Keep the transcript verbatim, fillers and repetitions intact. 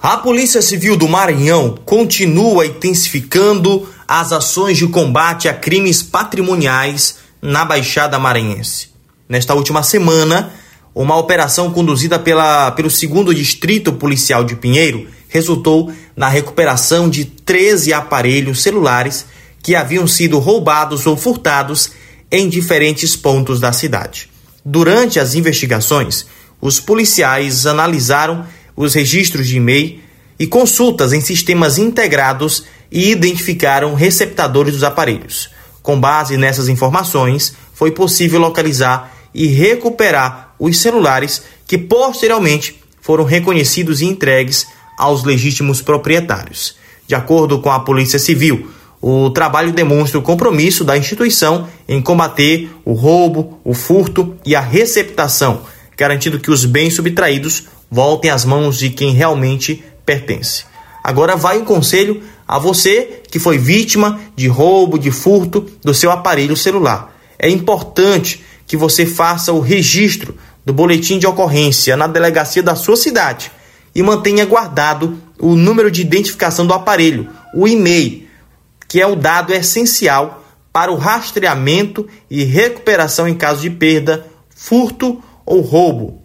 A Polícia Civil do Maranhão continua intensificando as ações de combate a crimes patrimoniais na Baixada Maranhense. Nesta última semana, uma operação conduzida pela, pelo segundo Distrito Policial de Pinheiro resultou na recuperação de treze aparelhos celulares que haviam sido roubados ou furtados em diferentes pontos da cidade. Durante as investigações, os policiais analisaram os registros de e-mail e consultas em sistemas integrados e identificaram receptadores dos aparelhos. Com base nessas informações, foi possível localizar e recuperar os celulares que posteriormente foram reconhecidos e entregues aos legítimos proprietários. De acordo com a Polícia Civil, o trabalho demonstra o compromisso da instituição em combater o roubo, o furto e a receptação, garantindo que os bens subtraídos voltem às mãos de quem realmente pertence. Agora vai um conselho a você que foi vítima de roubo, de furto do seu aparelho celular. É importante que você faça o registro do boletim de ocorrência na delegacia da sua cidade e mantenha guardado o número de identificação do aparelho, o e-mail, que é o dado essencial para o rastreamento e recuperação em caso de perda, furto ou roubo.